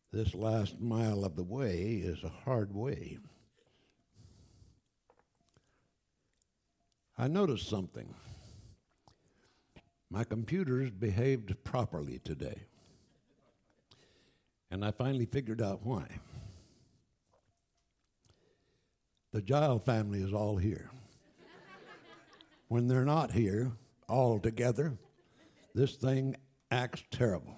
This last mile of the way is a hard way. I noticed something. My computers behaved properly today. And I finally figured out why. The Giles family is all here. When they're not here, all together, this thing acts terrible.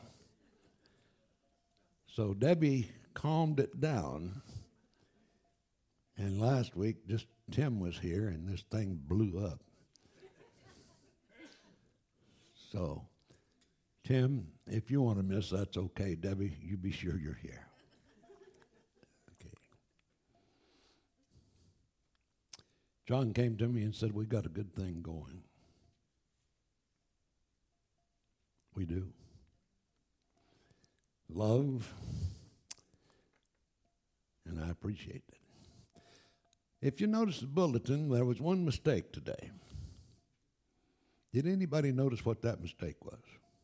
So Debbie calmed it down, and last week just Tim was here, and this thing blew up. So, Tim, if you want to miss, that's okay. Debbie, you be sure you're here. Okay. John came to me and said, we got a good thing going. We do. Love, and I appreciate that. If you notice the bulletin, there was one mistake today. Did anybody notice what that mistake was?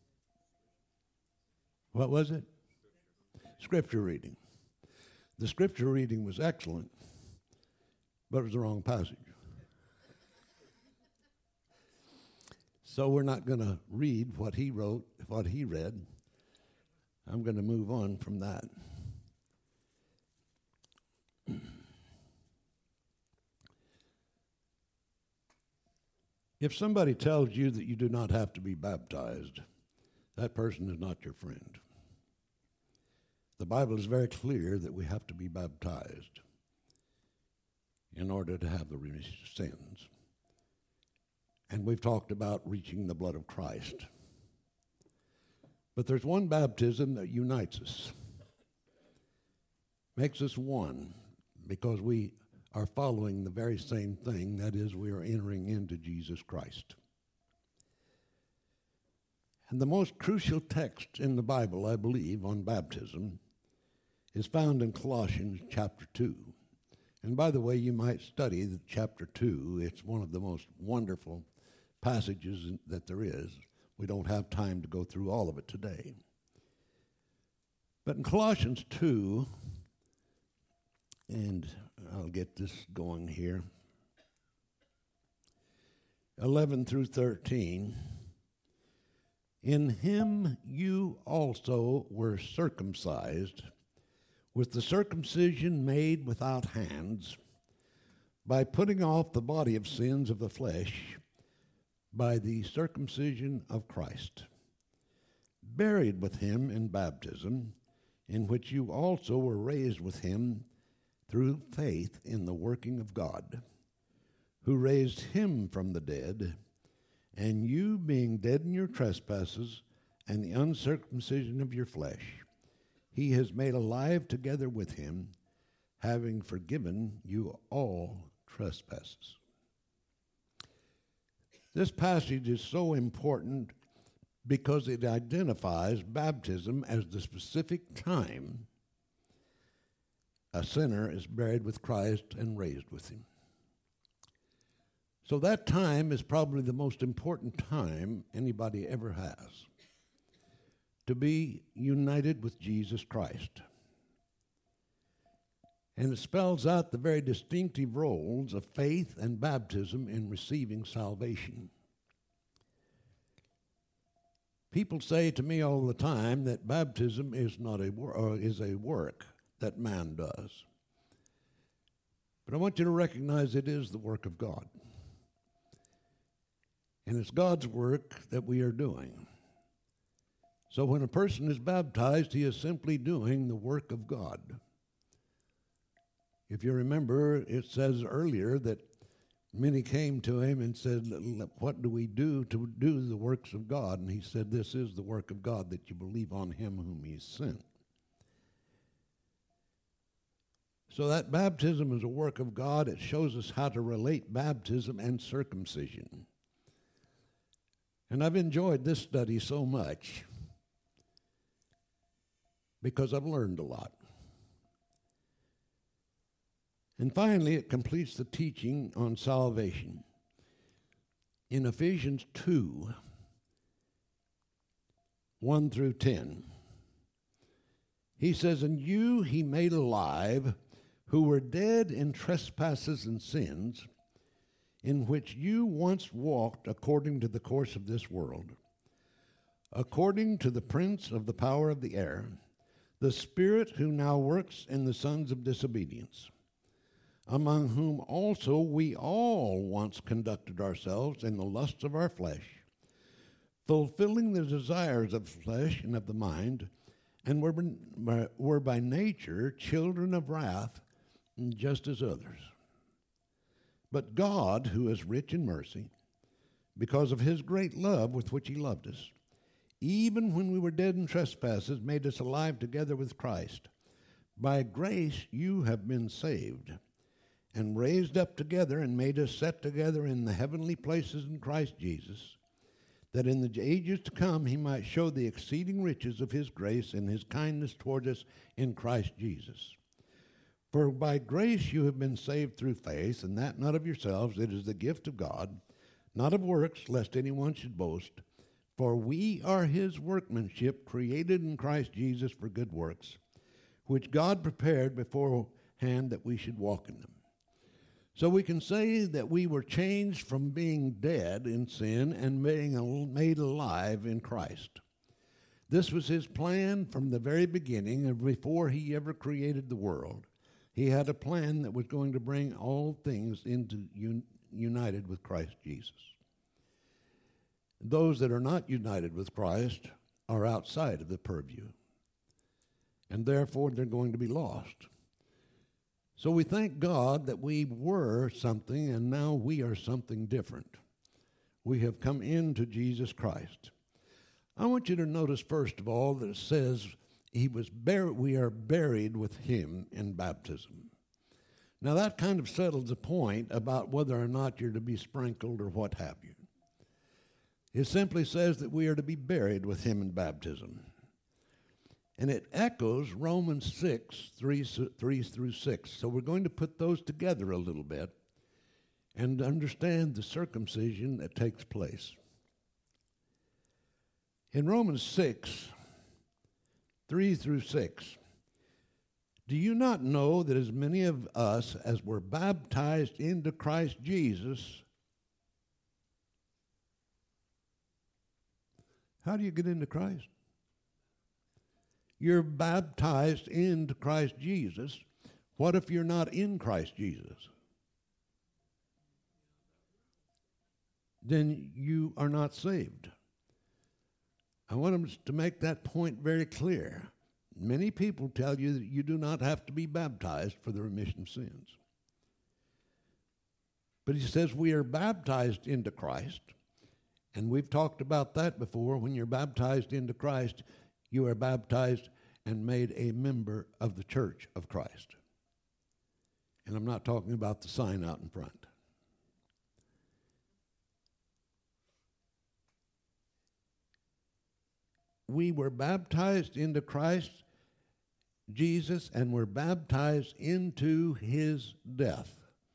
What was it? Scripture reading. The scripture reading was excellent, but it was the wrong passage. So we're not going to read what he wrote, what he read. I'm going to move on from that. If somebody tells you that you do not have to be baptized, that person is not your friend. The Bible is very clear that we have to be baptized in order to have the remission of sins. And we've talked about reaching the blood of Christ. But there's one baptism that unites us, makes us one, because we are following the very same thing, that is, we are entering into Jesus Christ. And the most crucial text in the Bible, I believe, on baptism is found in Colossians chapter 2. And by the way, you might study chapter 2. It's one of the most wonderful passages that there is. We don't have time to go through all of it today. But in Colossians 2, and I'll get this going here, 11 through 13, in him you also were circumcised with the circumcision made without hands, by putting off the body of sins of the flesh, by the circumcision of Christ, buried with him in baptism, in which you also were raised with him through faith in the working of God, who raised him from the dead, and you being dead in your trespasses and the uncircumcision of your flesh, he has made alive together with him, having forgiven you all trespasses. This passage is so important because it identifies baptism as the specific time a sinner is buried with Christ and raised with him. So that time is probably the most important time anybody ever has, to be united with Jesus Christ. And it spells out the very distinctive roles of faith and baptism in receiving salvation. People say to me all the time that baptism is not is a work that man does. But I want you to recognize it is the work of God. And it's God's work that we are doing. So when a person is baptized, he is simply doing the work of God. If you remember, it says earlier that many came to him and said, what do we do to do the works of God? And he said, this is the work of God, that you believe on him whom he sent. So that baptism is a work of God. It shows us how to relate baptism and circumcision. And I've enjoyed this study so much because I've learned a lot. And finally, it completes the teaching on salvation. In Ephesians 2, 1 through 10, He says, and you he made alive, who were dead in trespasses and sins, in which you once walked according to the course of this world, according to the prince of the power of the air, the spirit who now works in the sons of disobedience, among whom also we all once conducted ourselves in the lusts of our flesh, fulfilling the desires of the flesh and of the mind, and were by nature children of wrath, just as others. But God, who is rich in mercy, because of his great love with which he loved us, even when we were dead in trespasses, made us alive together with Christ. By grace you have been saved, and raised up together, and made us set together in the heavenly places in Christ Jesus, that in the ages to come he might show the exceeding riches of his grace and his kindness toward us in Christ Jesus. For by grace you have been saved through faith, and that not of yourselves, it is the gift of God, not of works, lest anyone should boast. For we are his workmanship, created in Christ Jesus for good works, which God prepared beforehand that we should walk in them. So we can say that we were changed from being dead in sin and being made alive in Christ. This was his plan from the very beginning, and before he ever created the world. He had a plan that was going to bring all things into united with Christ Jesus. Those that are not united with Christ are outside of the purview, and therefore they're going to be lost. So we thank God that we were something, and now we are something different. We have come into Jesus Christ. I want you to notice, first of all, that it says we are buried with him in baptism. Now that kind of settles the point about whether or not you're to be sprinkled or what have you. It simply says that we are to be buried with him in baptism. And it echoes Romans 6, 3 through 6. So we're going to put those together a little bit and understand the circumcision that takes place. In Romans 6, 3 through 6, do you not know that as many of us as were baptized into Christ Jesus? How do you get into Christ? You're baptized into Christ Jesus. What if you're not in Christ Jesus? Then you are not saved. I want them to make that point very clear. Many people tell you that you do not have to be baptized for the remission of sins. But he says we are baptized into Christ, and we've talked about that before. When you're baptized into Christ, you are baptized and made a member of the church of Christ. And I'm not talking about the sign out in front. We were baptized into Christ Jesus, and were baptized into his death.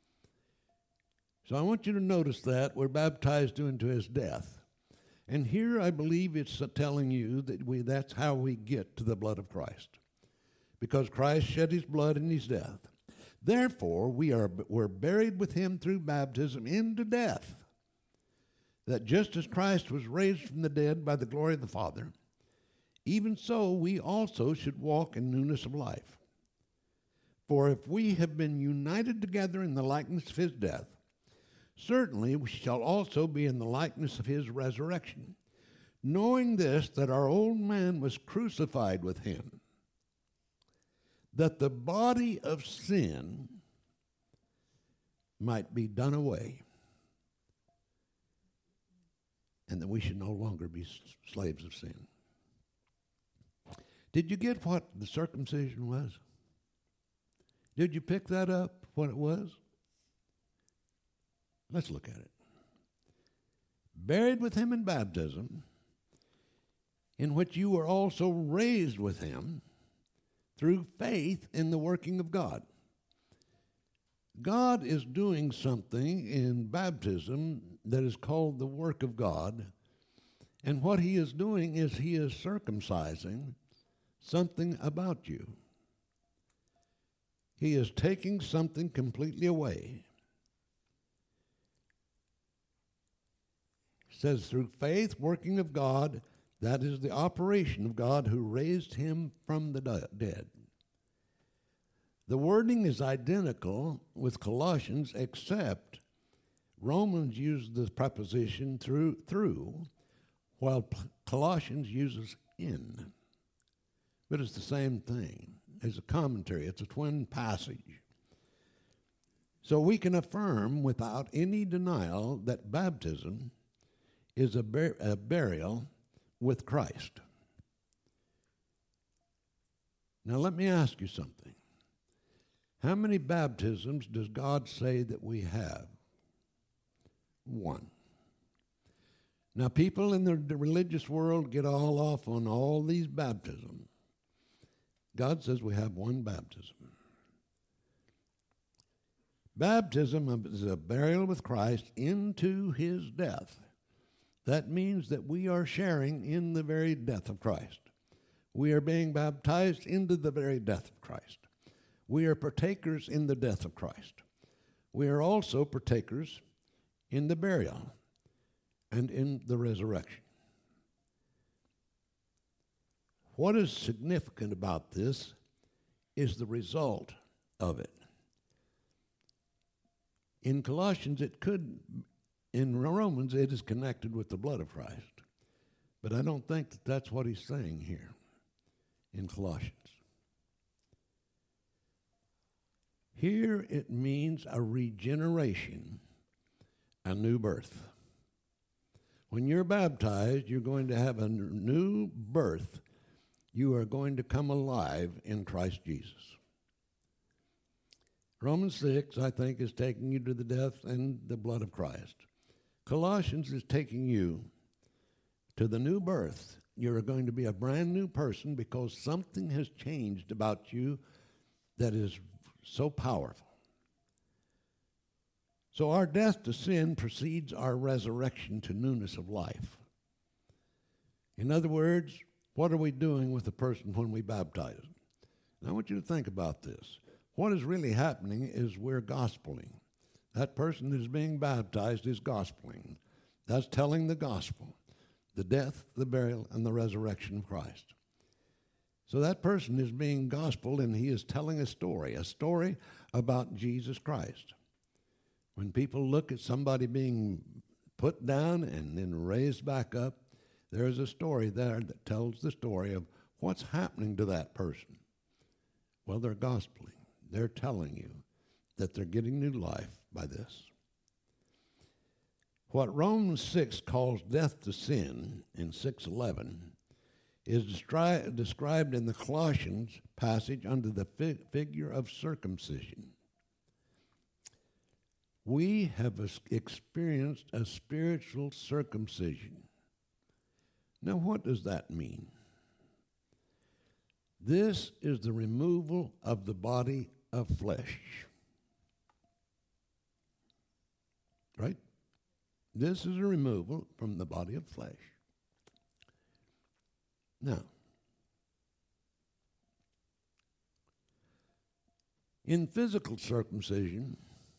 So I want you to notice that we're baptized into his death. And here I believe it's telling you that that's how we get to the blood of Christ. Because Christ shed his blood in his death. Therefore, we're buried with him through baptism into death. That just as Christ was raised from the dead by the glory of the Father, even so we also should walk in newness of life. For if we have been united together in the likeness of his death, certainly we shall also be in the likeness of his resurrection, knowing this, that our old man was crucified with him, that the body of sin might be done away, and that we should no longer be slaves of sin. Did you get what the circumcision was? Did you pick that up, what it was? Let's look at it. Buried with him in baptism, in which you were also raised with him through faith in the working of God. God is doing something in baptism that is called the work of God, and what he is doing is he is circumcising something about you. He is taking something completely away. It says, through faith, working of God, that is the operation of God who raised him from the dead. The wording is identical with Colossians, except Romans uses the preposition through, while Colossians uses in. But it's the same thing. It's a commentary. It's a twin passage. So we can affirm without any denial that baptism is a burial with Christ. Now let me ask you something. How many baptisms does God say that we have? One. Now people in the religious world get all off on all these baptisms. God says we have one baptism. Baptism is a burial with Christ into his death. That means that we are sharing in the very death of Christ. We are being baptized into the very death of Christ. We are partakers in the death of Christ. We are also partakers in the burial and in the resurrection. What is significant about this is the result of it. In Colossians, it could, in Romans, it is connected with the blood of Christ. But I don't think that that's what he's saying here in Colossians. Here it means a regeneration, a new birth. When you're baptized, you're going to have a new birth. You are going to come alive in Christ Jesus. Romans 6, I think, is taking you to the death and the blood of Christ. Colossians is taking you to the new birth. You're going to be a brand new person because something has changed about you that is so powerful. So our death to sin precedes our resurrection to newness of life. In other words, what are we doing with a person when we baptize them? Now, I want you to think about this. What is really happening is we're gospeling. That person that is being baptized is gospeling. That's telling the gospel, the death, the burial, and the resurrection of Christ. So that person is being gospeled, and he is telling a story about Jesus Christ. When people look at somebody being put down and then raised back up, there's a story there that tells the story of what's happening to that person. Well, they're gospeling. They're telling you that they're getting new life by this. What Romans 6 calls death to sin in 6:11 is described in the Colossians passage under the figure of circumcision. We have experienced a spiritual circumcision. Now, what does that mean? This is the removal of the body of flesh. Right? This is a removal from the body of flesh. Now, in physical circumcision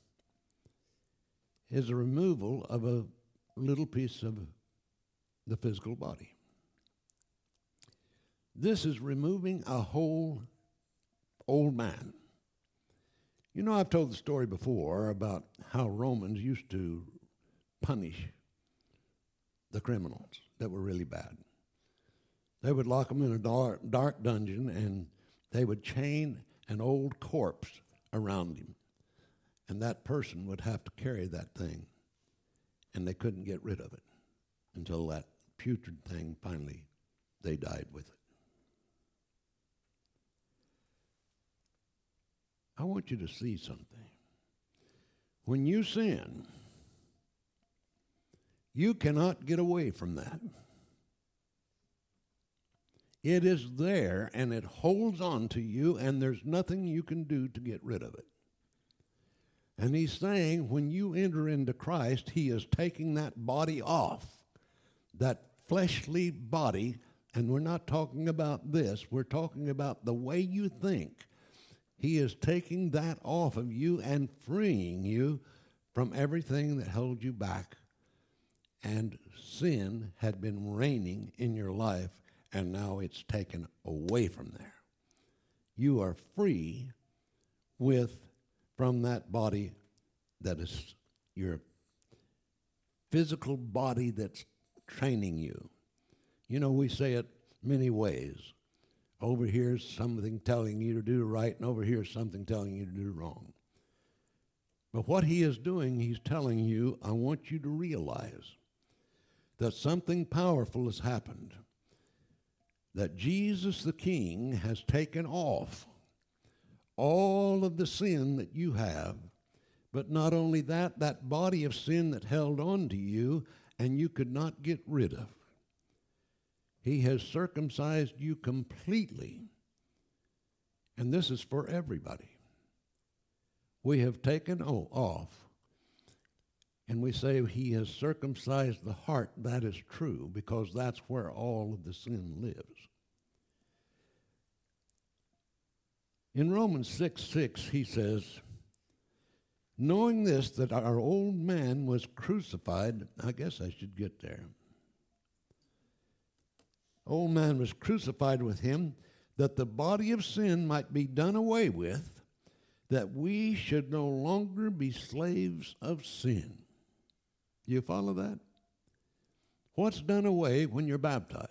is a removal of a little piece of the physical body. This is removing a whole old man. You know, I've told the story before about how Romans used to punish the criminals that were really bad. They would lock them in a dark dungeon, and they would chain an old corpse around him. And that person would have to carry that thing, and they couldn't get rid of it until that putrid thing finally, they died with it. I want you to see something. When you sin, you cannot get away from that. It is there, and it holds on to you, and there's nothing you can do to get rid of it. And he's saying when you enter into Christ, he is taking that body off, that fleshly body And we're not talking about this. We're talking about the way you think. He is taking that off of you and freeing you from everything that held you back. And sin had been reigning in your life, and now it's taken away from there. You are free from that body that is your physical body that's training you. You know, we say it many ways. Over here is something telling you to do right, and over here is something telling you to do wrong. But what he is doing, he's telling you, I want you to realize that something powerful has happened, that Jesus the King has taken off all of the sin that you have, but not only that, that body of sin that held on to you and you could not get rid of. He has circumcised you completely, and this is for everybody. We have taken off, and we say he has circumcised the heart. That is true, because that's where all of the sin lives. In Romans 6:6, he says, knowing this, that our old man was crucified. I guess I should get there. Old man was crucified with him, that the body of sin might be done away with, that we should no longer be slaves of sin. You follow that? What's done away when you're baptized?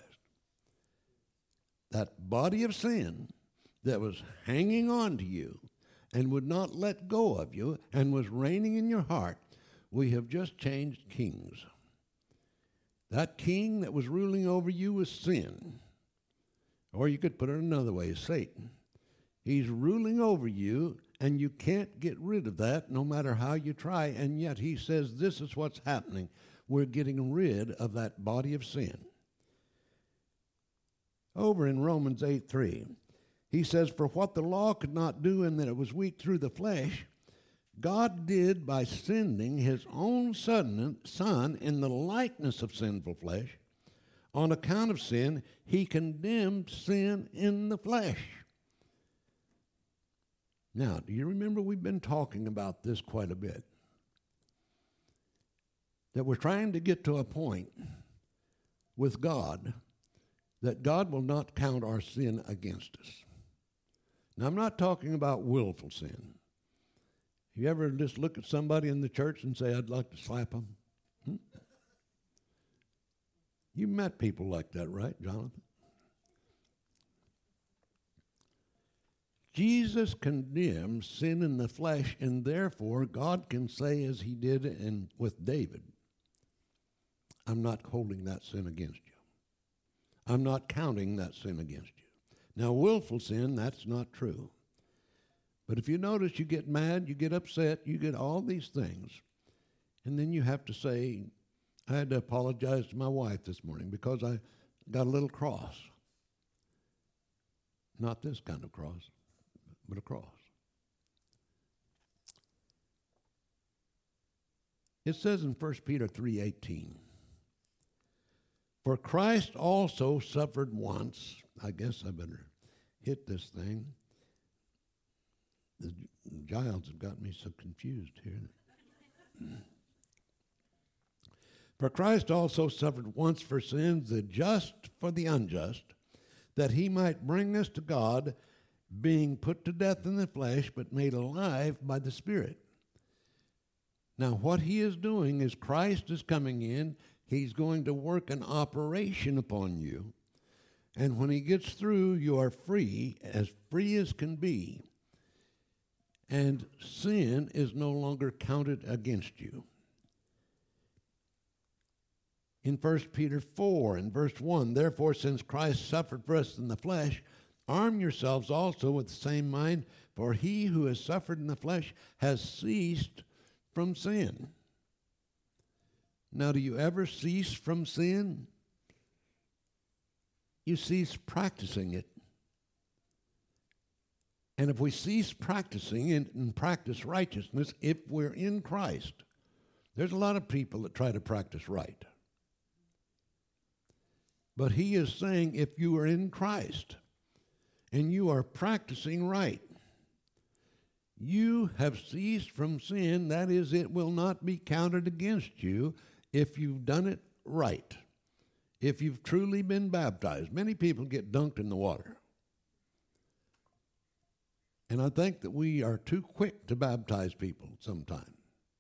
That body of sin that was hanging on to you and would not let go of you and was reigning in your heart, we have just changed kings. That king that was ruling over you was sin. Or you could put it another way, Satan. He's ruling over you, and you can't get rid of that no matter how you try, and yet he says this is what's happening. We're getting rid of that body of sin. Over in Romans 8:3, he says, for what the law could not do in that it was weak through the flesh, God did by sending his own son in the likeness of sinful flesh. On account of sin, he condemned sin in the flesh. Now, do you remember we've been talking about this quite a bit? That we're trying to get to a point with God that God will not count our sin against us. Now, I'm not talking about willful sin. You ever just look at somebody in the church and say, I'd like to slap them? You met people like that, right, Jonathan? Jesus condemns sin in the flesh, and therefore God can say, as he did with David, I'm not holding that sin against you. I'm not counting that sin against you. Now, willful sin, that's not true. But if you notice, you get mad, you get upset, you get all these things, and then you have to say, I had to apologize to my wife this morning because I got a little cross. Not this kind of cross, but a cross. It says in 1 Peter 3:18, for Christ also suffered once. I guess I better hit this thing. The Giles have got me so confused here. For Christ also suffered once for sins, the just for the unjust, that he might bring us to God, being put to death in the flesh, but made alive by the Spirit. Now, what he is doing is Christ is coming in. He's going to work an operation upon you. And when he gets through, you are free as can be. And sin is no longer counted against you. In 1 Peter 4 and verse 1, therefore, since Christ suffered for us in the flesh, arm yourselves also with the same mind, for he who has suffered in the flesh has ceased from sin. Now, do you ever cease from sin? You cease practicing it. And if we cease practicing it and practice righteousness, if we're in Christ, there's a lot of people that try to practice right. But he is saying if you are in Christ and you are practicing right, you have ceased from sin. That is, it will not be counted against you if you've done it right. If you've truly been baptized. Many people get dunked in the water. And I think that we are too quick to baptize people sometimes.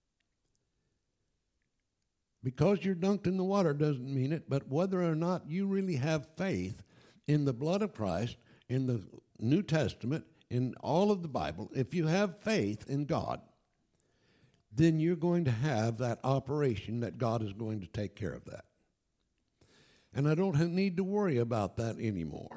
Because you're dunked in the water doesn't mean it, but whether or not you really have faith in the blood of Christ, in the New Testament, in all of the Bible, if you have faith in God, then you're going to have that operation that God is going to take care of that. And I don't need to worry about that anymore.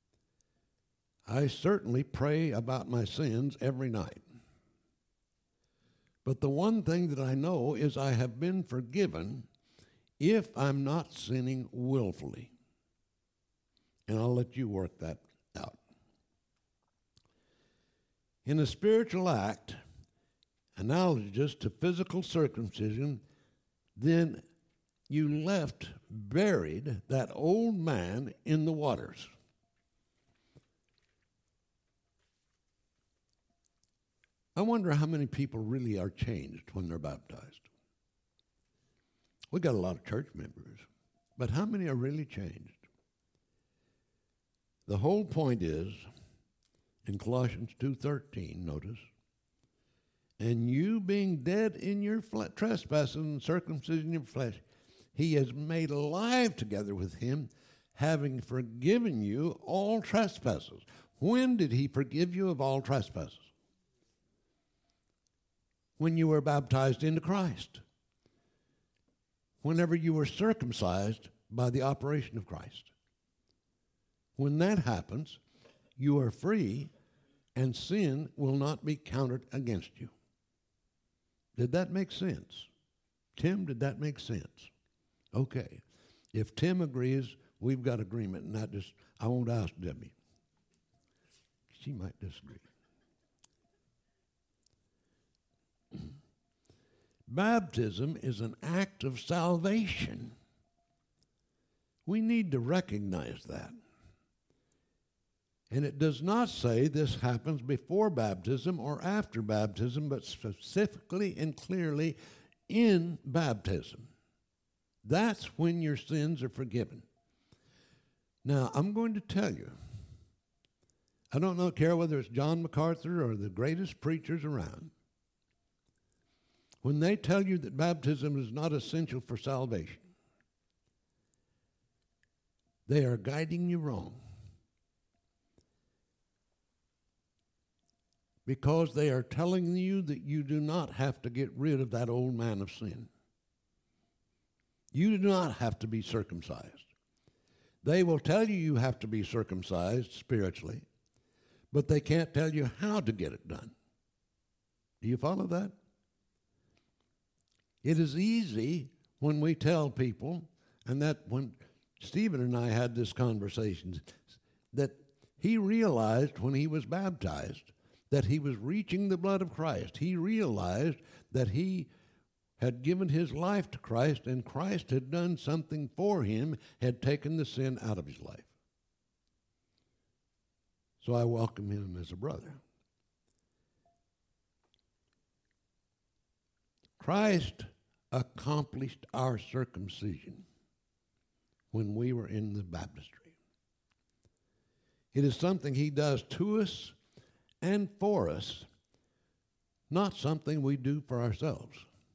I certainly pray about my sins every night. But the one thing that I know is I have been forgiven if I'm not sinning willfully. And I'll let you work that out. In a spiritual act, analogous to physical circumcision, then you left buried that old man in the waters. I wonder how many people really are changed when they're baptized. We got a lot of church members, but how many are really changed? The whole point is, in Colossians 2:13, notice, and you being dead in your trespasses and circumcision in your flesh, he has made alive together with him, having forgiven you all trespasses. When did he forgive you of all trespasses? When you were baptized into Christ. Whenever you were circumcised by the operation of Christ. When that happens, you are free and sin will not be counted against you. Did that make sense? Tim, did that make sense? Okay. If Tim agrees, we've got agreement, and I won't ask Debbie. She might disagree. Baptism is an act of salvation. We need to recognize that. And it does not say this happens before baptism or after baptism, but specifically and clearly in baptism. That's when your sins are forgiven. Now, I'm going to tell you, I don't care whether it's John MacArthur or the greatest preachers around, when they tell you that baptism is not essential for salvation, they are guiding you wrong. Because they are telling you that you do not have to get rid of that old man of sin. You do not have to be circumcised. They will tell you you have to be circumcised spiritually, but they can't tell you how to get it done. Do you follow that? It is easy when we tell people, and that when Stephen and I had this conversation, that he realized when he was baptized that he was reaching the blood of Christ. He realized that he had given his life to Christ, and Christ had done something for him, had taken the sin out of his life. So I welcome him as a brother. Christ accomplished our circumcision when we were in the baptistry. It is something he does to us and for us, not something we do for ourselves.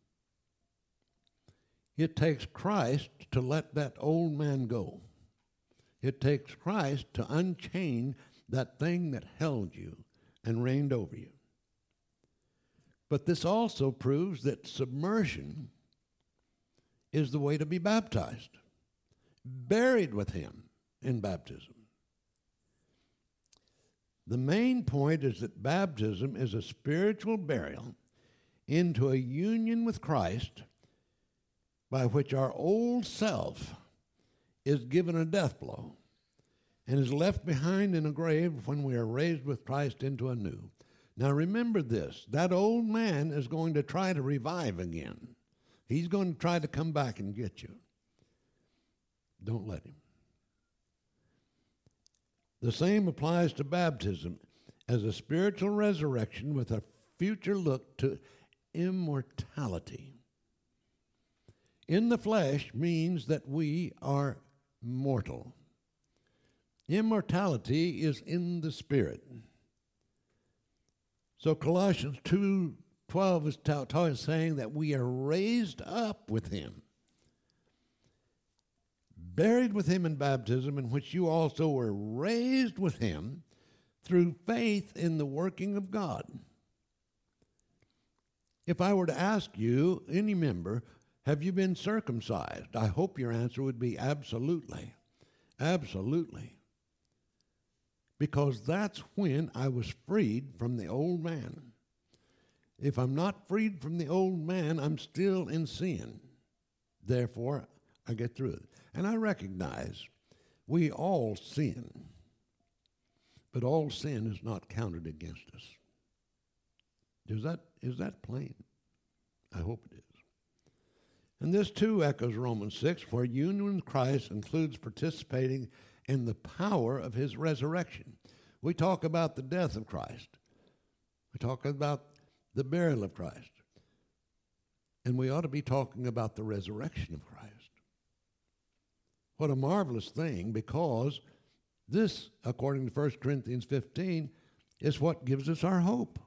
It takes Christ to let that old man go. It takes Christ to unchain that thing that held you and reigned over you. But this also proves that submersion is the way to be baptized, buried with him in baptism. The main point is that baptism is a spiritual burial into a union with Christ by which our old self is given a death blow and is left behind in a grave when we are raised with Christ into a new. Now remember this, that old man is going to try to revive again. He's going to try to come back and get you. Don't let him. The same applies to baptism as a spiritual resurrection with a future look to immortality. In the flesh means that we are mortal. Immortality is in the spirit. So Colossians 2:12 is saying that we are raised up with him, buried with him in baptism, in which you also were raised with him through faith in the working of God. If I were to ask you, any member, have you been circumcised? I hope your answer would be absolutely. Absolutely. Because that's when I was freed from the old man. If I'm not freed from the old man, I'm still in sin. Therefore, I get through it. And I recognize we all sin, but all sin is not counted against us. Is that plain? I hope it is. And this too echoes Romans 6, where union with Christ includes participating in the power of his resurrection. We talk about the death of Christ. We talk about the burial of Christ. And we ought to be talking about the resurrection of Christ. What a marvelous thing, because this, according to 1 Corinthians 15, is what gives us our hope.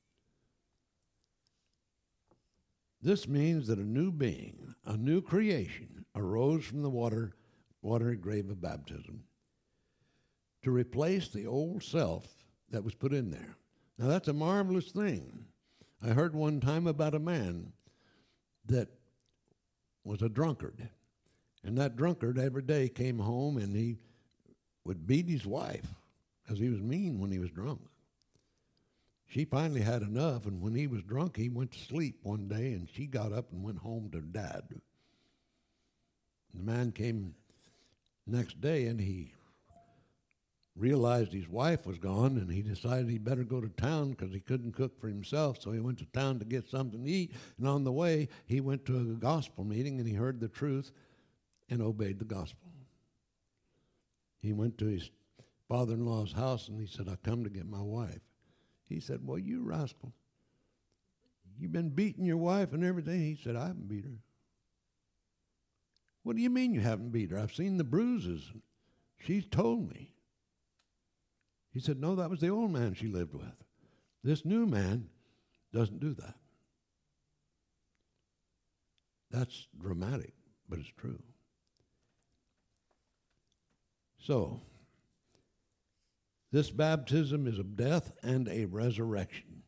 This means that a new being, a new creation, arose from the watery grave of baptism to replace the old self that was put in there. Now, that's a marvelous thing. I heard one time about a man that was a drunkard, and that drunkard every day came home and he would beat his wife because he was mean when he was drunk. She finally had enough, and when he was drunk, he went to sleep one day, and she got up and went home to Dad. The man came next day, and he realized his wife was gone, and he decided he better go to town because he couldn't cook for himself, so he went to town to get something to eat, and on the way, he went to a gospel meeting, and he heard the truth and obeyed the gospel. He went to his father-in-law's house, and he said, I come to get my wife. He said, well, you rascal, you've been beating your wife and everything. He said, I haven't beat her. What do you mean you haven't beat her? I've seen the bruises. She's told me. He said, no, that was the old man she lived with. This new man doesn't do that. That's dramatic, but it's true. So, this baptism is of death and a resurrection.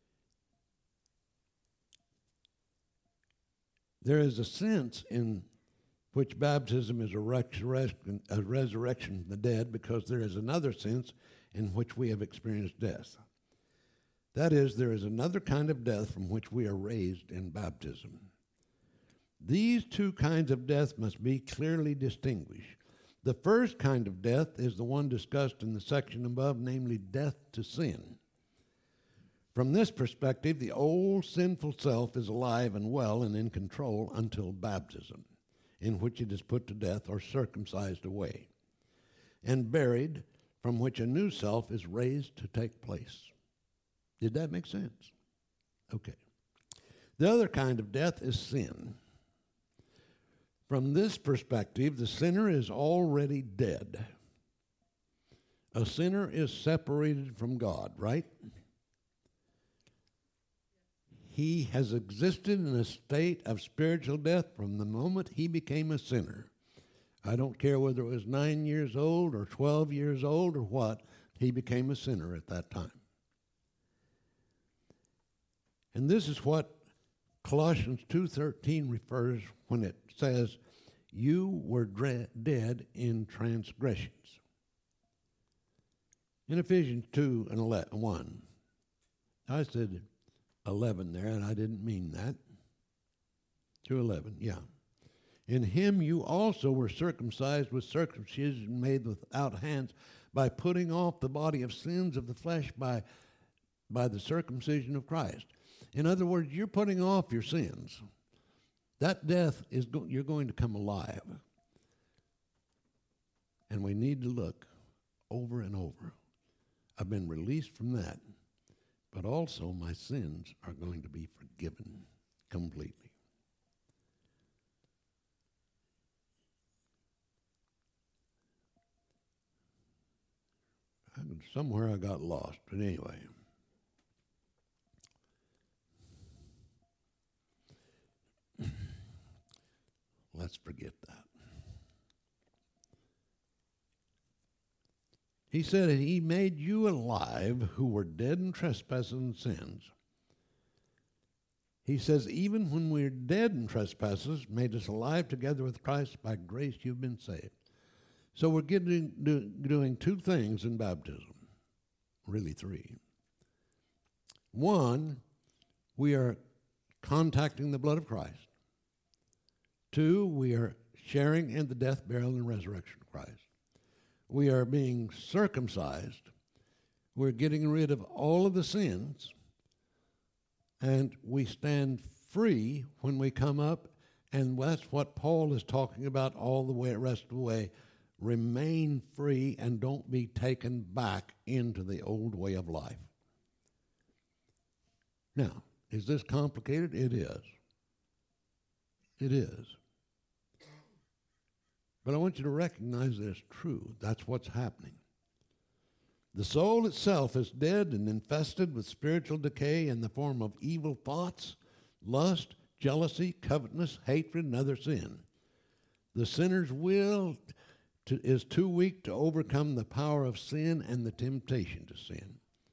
There is a sense in which baptism is a resurrection of the dead, because there is another sense in which we have experienced death. That is, there is another kind of death from which we are raised in baptism. These two kinds of death must be clearly distinguished. The first kind of death is the one discussed in the section above, namely death to sin. From this perspective, the old sinful self is alive and well and in control until baptism, in which it is put to death or circumcised away, and buried, from which a new self is raised to take place. Did that make sense? Okay. The other kind of death is sin. From this perspective, the sinner is already dead. A sinner is separated from God, right? He has existed in a state of spiritual death from the moment he became a sinner. I don't care whether it was 9 years old or 12 years old or what, he became a sinner at that time. And this is what Colossians 2:13 refers when it says, you were dead in transgressions. In Ephesians 2 and 1, I said 11 there, and I didn't mean that. 2:11, yeah. In him you also were circumcised with circumcision made without hands, by putting off the body of sins of the flesh by the circumcision of Christ. In other words, you're putting off your sins. That death you're going to come alive. And we need to look over and over. I've been released from that, but also my sins are going to be forgiven completely. Somewhere I got lost, but anyway. Let's forget that. He said he made you alive who were dead in trespasses and sins. He says, even when we're dead in trespasses, made us alive together with Christ. By grace you've been saved. So we're doing two things in baptism, really three. One, we are contacting the blood of Christ. Two, we are sharing in the death, burial, and resurrection of Christ. We are being circumcised. We're getting rid of all of the sins. And we stand free when we come up. And that's what Paul is talking about all the way, rest of the way. Remain free and don't be taken back into the old way of life. Now, is this complicated? It is. It is. But I want you to recognize that it's true. That's what's happening. The soul itself is dead and infested with spiritual decay in the form of evil thoughts, lust, jealousy, covetousness, hatred, and other sin. The sinner's will is too weak to overcome the power of sin and the temptation to sin.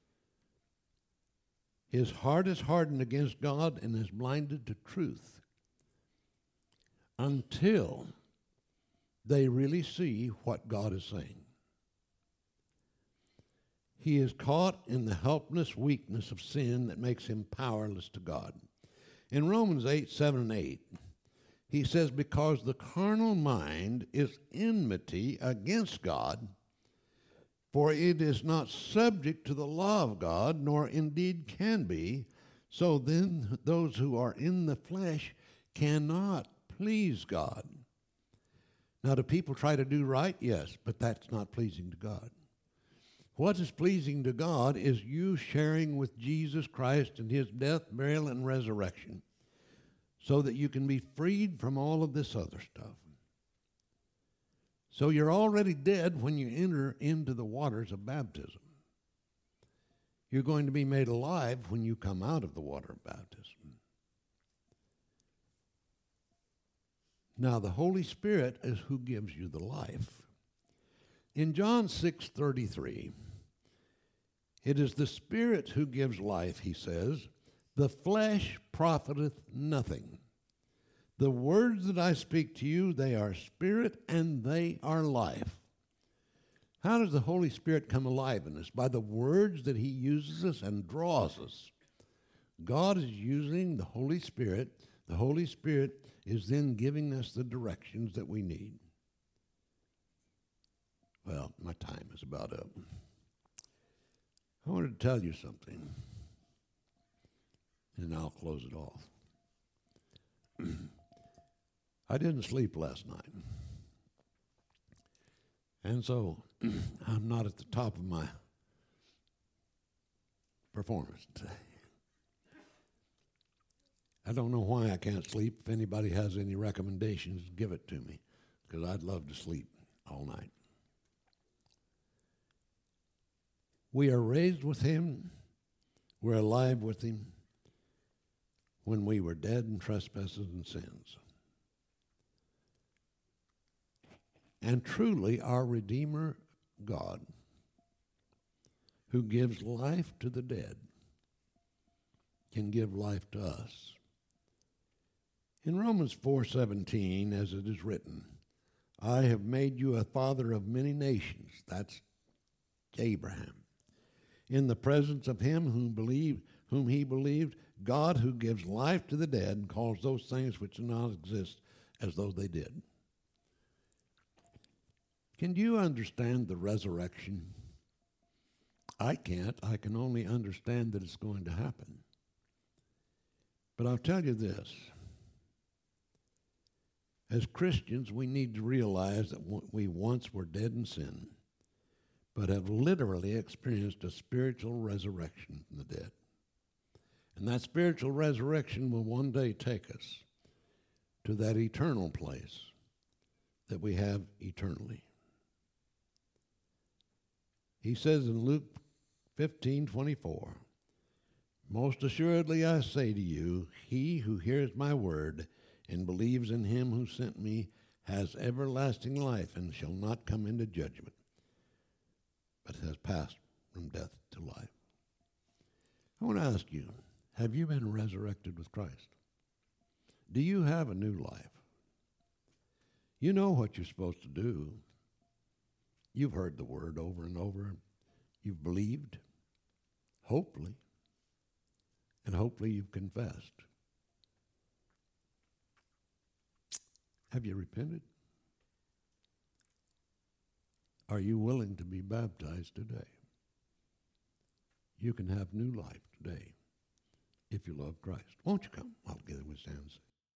His heart is hardened against God and is blinded to truth until they really see what God is saying. He is caught in the helpless weakness of sin that makes him powerless to God. In Romans 8:7-8, he says, because the carnal mind is enmity against God, for it is not subject to the law of God, nor indeed can be. So then those who are in the flesh cannot please God. Now, do people try to do right? Yes, but that's not pleasing to God. What is pleasing to God is you sharing with Jesus Christ in his death, burial, and resurrection so that you can be freed from all of this other stuff. So you're already dead when you enter into the waters of baptism. You're going to be made alive when you come out of the water of baptism. Now, the Holy Spirit is who gives you the life. In John 6:33, it is the Spirit who gives life, he says. The flesh profiteth nothing. The words that I speak to you, they are spirit and they are life. How does the Holy Spirit come alive in us? By the words that he uses us and draws us. God is using the Holy Spirit. The Holy Spirit is then giving us the directions that we need. Well, my time is about up. I wanted to tell you something, and I'll close it off. I didn't sleep last night, and so I'm not at the top of my performance today. I don't know why I can't sleep. If anybody has any recommendations, give it to me, because I'd love to sleep all night. We are raised with him. We're alive with him when we were dead in trespasses and sins. And truly, our Redeemer God, who gives life to the dead, can give life to us. In Romans 4:17, as it is written, I have made you a father of many nations. That's Abraham. In the presence of him whom he believed, God who gives life to the dead and calls those things which do not exist as though they did. Can you understand the resurrection? I can't. I can only understand that it's going to happen. But I'll tell you this. As Christians, we need to realize that we once were dead in sin, but have literally experienced a spiritual resurrection from the dead. And that spiritual resurrection will one day take us to that eternal place that we have eternally. He says in Luke 15:24, most assuredly I say to you, he who hears my word and believes in him who sent me has everlasting life and shall not come into judgment, but has passed from death to life. I want to ask you, have you been resurrected with Christ? Do you have a new life? You know what you're supposed to do. You've heard the word over and over. You've believed, hopefully, and hopefully you've confessed. Have you repented? Are you willing to be baptized today? You can have new life today if you love Christ. Won't you come? I'll give him his hands.